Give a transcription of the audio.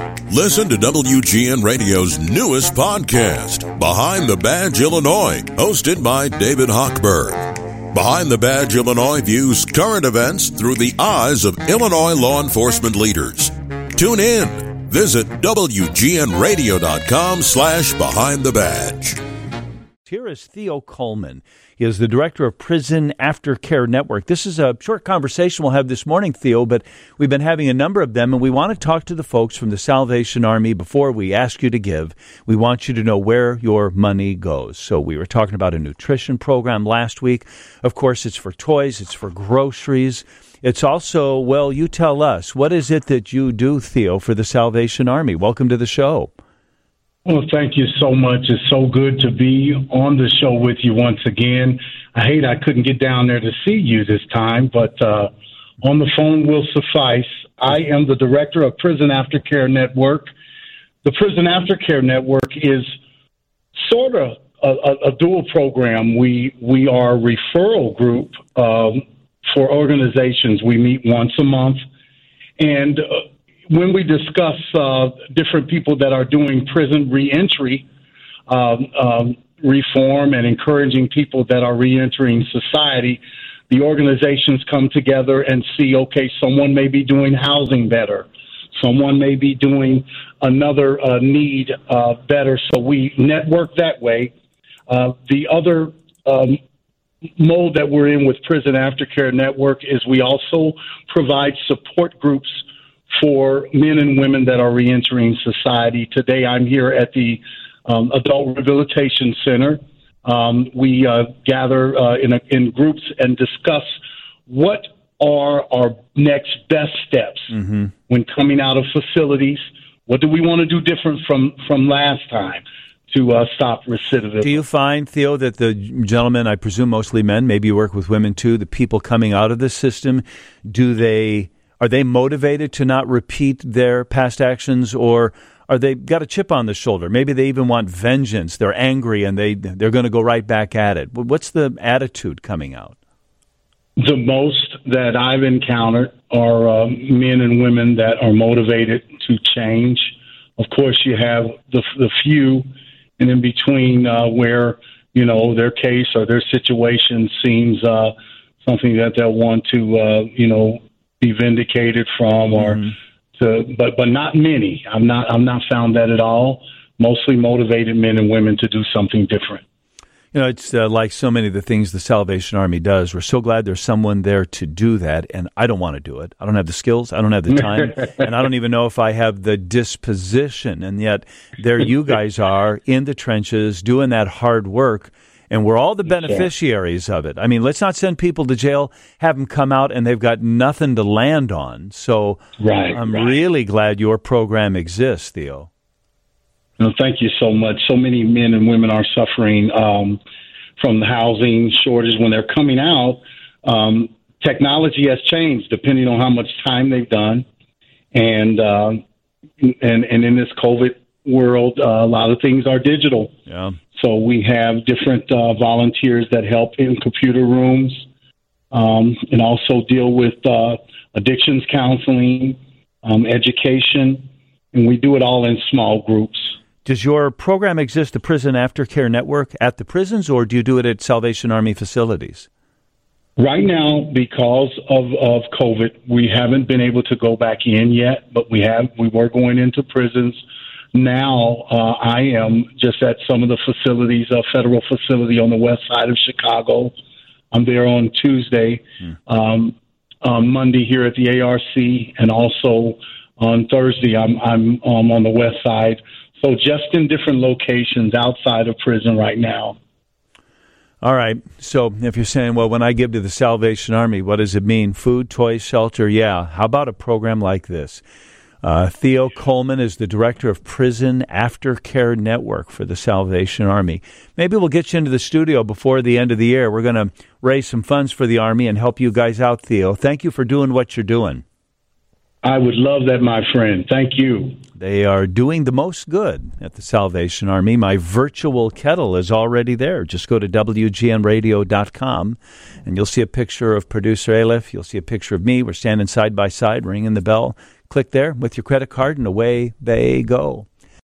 Listen to WGN Radio's newest podcast, Behind the Badge Illinois, hosted by David Hochberg. Behind the Badge Illinois views current events through the eyes of Illinois law enforcement leaders. Tune in. Visit WGNRadio.com/Behind the Badge. Here is Theo Coleman. He is the director of Prison Aftercare Network. This is a short conversation we'll have this morning, Theo, but we've been having a number of them, and we want to talk to the folks from the Salvation Army before we ask you to give. We want you to know where your money goes. So we were talking about a nutrition program last week. Of course, it's for toys, it's for groceries. It's also, well, you tell us, what is it that you do, Theo, for the Salvation Army? Welcome to the show. Well, thank you so much. It's so good to be on the show with you once again. I hate I couldn't get down there to see you this time, but on the phone will suffice. I am the director of Prison Aftercare Network. The Prison Aftercare Network is sort of a dual program. We are a referral group for organizations. We meet once a month, and when we discuss different people that are doing prison reentry reform and encouraging people that are reentering society, the organizations come together and see, okay, someone may be doing housing better. Someone may be doing another need better. So we network that way. The other mode that we're in with Prison Aftercare Network is we also provide support groups for men and women that are reentering society. Today, I'm here at the Adult Rehabilitation Center. We gather in groups and discuss what are our next best steps when coming out of facilities. What do we want to do different from last time to stop recidivism? Do you find, Theo, that the gentlemen, I presume mostly men, maybe you work with women too, the people coming out of the system, are they motivated to not repeat their past actions, or are they got a chip on the shoulder? Maybe they even want vengeance. They're angry and they're going to go right back at it. What's the attitude coming out? The most that I've encountered are men and women that are motivated to change. Of course, you have the few, and in between where, their case or their situation seems something that they'll want to, be vindicated from, or but not many. I've not found that at all. Mostly motivated men and women to do something different. It's like so many of the things the Salvation Army does. We're so glad there's someone there to do that, and I don't want to do it. I don't have the skills. I don't have the time, and I don't even know if I have the disposition. And yet there you guys are in the trenches doing that hard work, and we're all the beneficiaries of it. I mean, let's not send people to jail, have them come out, and they've got nothing to land on. So I'm really glad your program exists, Theo. No, thank you so much. So many men and women are suffering from the housing shortage when they're coming out. Technology has changed depending on how much time they've done, and in this COVID world, a lot of things are digital. Yeah. So we have different volunteers that help in computer rooms, and also deal with addictions counseling, education, and we do it all in small groups. Does your program exist, the Prison Aftercare Network, at the prisons, or do you do it at Salvation Army facilities? Right now, because of COVID, we haven't been able to go back in yet, but we were going into prisons. Now, I am just at some of the facilities, a federal facility on the west side of Chicago. I'm there on Tuesday, on Monday here at the ARC, and also on Thursday I'm on the west side. So just in different locations outside of prison right now. All right. So if you're saying, well, when I give to the Salvation Army, what does it mean? Food, toys, shelter? Yeah. How about a program like this? Theo Coleman is the director of Prison Aftercare Network for the Salvation Army. Maybe we'll get you into the studio before the end of the year. We're going to raise some funds for the Army and help you guys out, Theo. Thank you for doing what you're doing. I would love that, my friend. Thank you. They are doing the most good at the Salvation Army. My virtual kettle is already there. Just go to WGNradio.com, and you'll see a picture of producer Aleph. You'll see a picture of me. We're standing side by side, ringing the bell. click there with your credit card, and away they go.